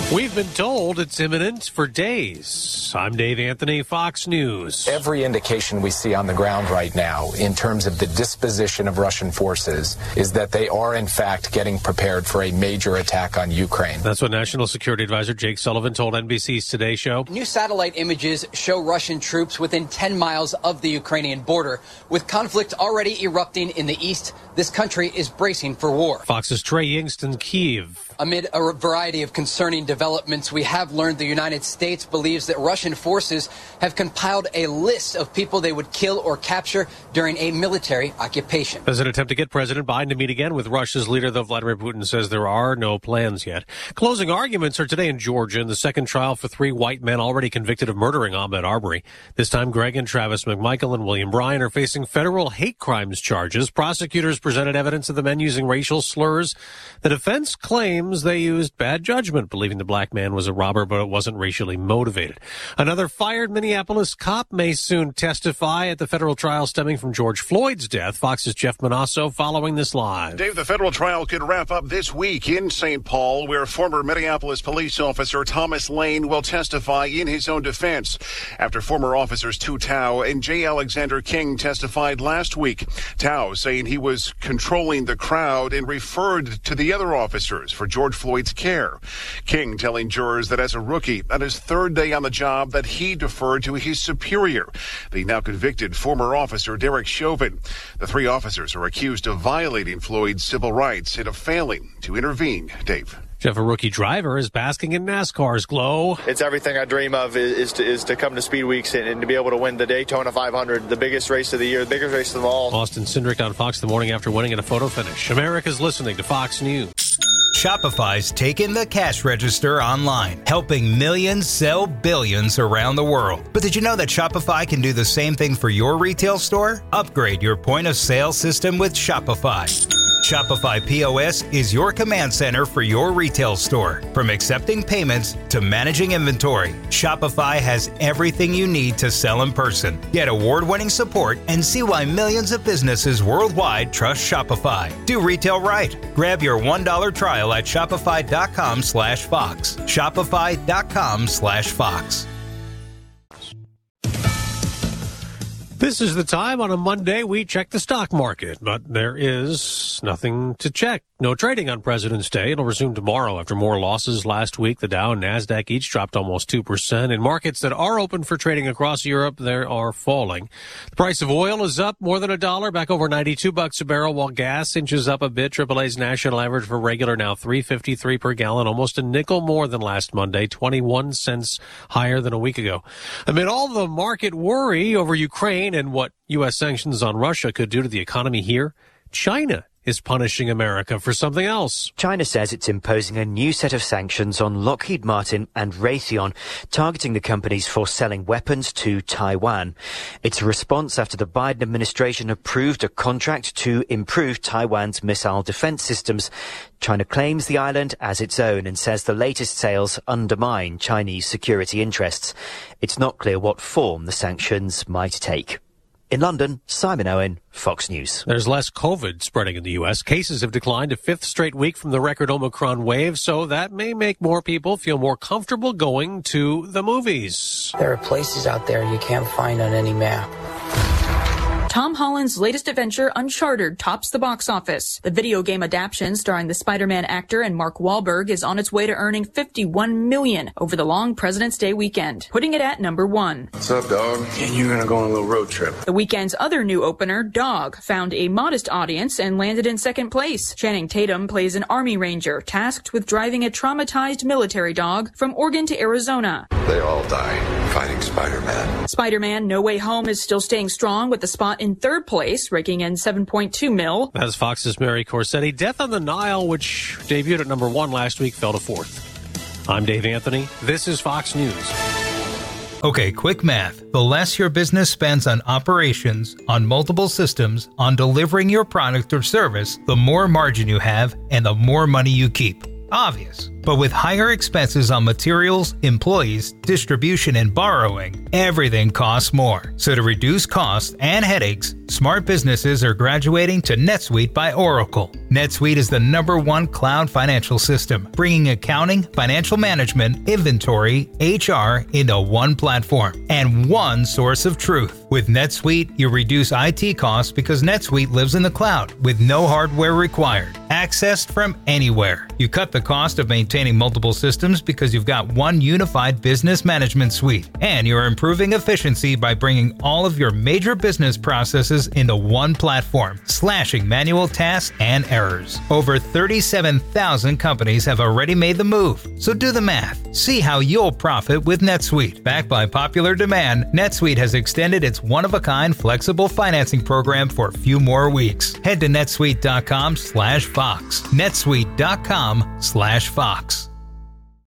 We've been told it's imminent for days. I'm Dave Anthony, Fox News. Every indication we see on the ground right now in terms of the disposition of Russian forces is that they are, in fact, getting prepared for a major attack on Ukraine. That's what National Security Advisor Jake Sullivan told NBC's Today Show. New satellite images show Russian troops within 10 miles of the Ukrainian border. With conflict already erupting in the east, this country is bracing for war. Fox's Trey Yingst in Kyiv. Amid a variety of concerning developments, we have learned the United States believes that Russian forces have compiled a list of people they would kill or capture during a military occupation. As an attempt to get President Biden to meet again with Russia's leader, though Vladimir Putin says there are no plans yet. Closing arguments are today in Georgia in the second trial for three white men already convicted of murdering Ahmaud Arbery. This time, Greg and Travis McMichael and William Bryan are facing federal hate crimes charges. Prosecutors presented evidence of the men using racial slurs. The defense claims they used bad judgment, believing the black man was a robber, but it wasn't racially motivated. Another fired Minneapolis cop may soon testify at the federal trial stemming from George Floyd's death. Fox's Jeff Manasso following this live. Dave, the federal trial could wrap up this week in St. Paul, where former Minneapolis police officer Thomas Lane will testify in his own defense after former officers Tu Tao and J. Alexander King testified last week. Tao saying he was controlling the crowd and referred to the other officers for George Floyd's care. King telling jurors that as a rookie, on his third day on the job, that he deferred to his superior, the now convicted former officer Derek Chauvin. The three officers are accused of violating Floyd's civil rights and of failing to intervene. Dave. Jeff, a rookie driver is basking in NASCAR's glow. It's everything I dream of is to come to Speed Weeks and to be able to win the Daytona 500, the biggest race of the year, the biggest race of them all. Austin Cindric on Fox the morning after winning in a photo finish. America's listening to Fox News. Shopify's taken the cash register online, helping millions sell billions around the world. But did you know that Shopify can do the same thing for your retail store? Upgrade your point of sale system with Shopify. Shopify POS is your command center for your retail store. From accepting payments to managing inventory, Shopify has everything you need to sell in person. Get award-winning support and see why millions of businesses worldwide trust Shopify. Do retail right. Grab your $1 trial at shopify.com/Fox. Shopify.com/Fox. This is the time on a Monday we check the stock market, but there is nothing to check. No trading on President's Day. It'll resume tomorrow after more losses last week. The Dow and NASDAQ each dropped almost 2%. In markets that are open for trading across Europe, they are falling. The price of oil is up more than $1, back over $92 a barrel, while gas inches up a bit. AAA's national average for regular now $3.53 per gallon, almost a nickel more than last Monday, 21 cents higher than a week ago. Amid all the market worry over Ukraine and what U.S. sanctions on Russia could do to the economy here, China is punishing America for something else. China says it's imposing a new set of sanctions on Lockheed Martin and Raytheon, targeting the companies for selling weapons to Taiwan. It's a response after the Biden administration approved a contract to improve Taiwan's missile defense systems. China claims the island as its own and says the latest sales undermine Chinese security interests. It's not clear what form the sanctions might take. In London, Simon Owen, Fox News. There's less COVID spreading in the U.S. Cases have declined a fifth straight week from the record Omicron wave, so that may make more people feel more comfortable going to the movies. There are places out there you can't find on any map. Tom Holland's latest adventure, Uncharted, tops the box office. The video game adaptation starring the Spider-Man actor and Mark Wahlberg is on its way to earning $51 million over the long President's Day weekend, putting it at number 1. What's up, dog? And you're gonna go on a little road trip. The weekend's other new opener, Dog, found a modest audience and landed in second place. Channing Tatum plays an Army Ranger tasked with driving a traumatized military dog from Oregon to Arizona. They all die fighting Spider-Man. Spider-Man No Way Home is still staying strong with the spot in third place, raking in $7.2 million. That's Fox's Mary Corsetti. Death on the Nile, which debuted at number 1 last week, fell to 4th. I'm Dave Anthony. This is Fox News. Okay, quick math. The less your business spends on operations, on multiple systems, on delivering your product or service, the more margin you have and the more money you keep. Obvious. But with higher expenses on materials, employees, distribution, and borrowing, everything costs more. So to reduce costs and headaches, smart businesses are graduating to NetSuite by Oracle. NetSuite is the #1 cloud financial system, bringing accounting, financial management, inventory, HR into one platform and one source of truth. With NetSuite, you reduce IT costs because NetSuite lives in the cloud with no hardware required, accessed from anywhere. You cut the cost of maintaining multiple systems because you've got one unified business management suite, and you're improving efficiency by bringing all of your major business processes into one platform, slashing manual tasks and errors. Over 37,000 companies have already made the move, so do the math. See how you'll profit with NetSuite. Backed by popular demand, NetSuite has extended its one-of-a-kind flexible financing program for a few more weeks. Head to netsuite.com/Fox. netsuite.com/Fox.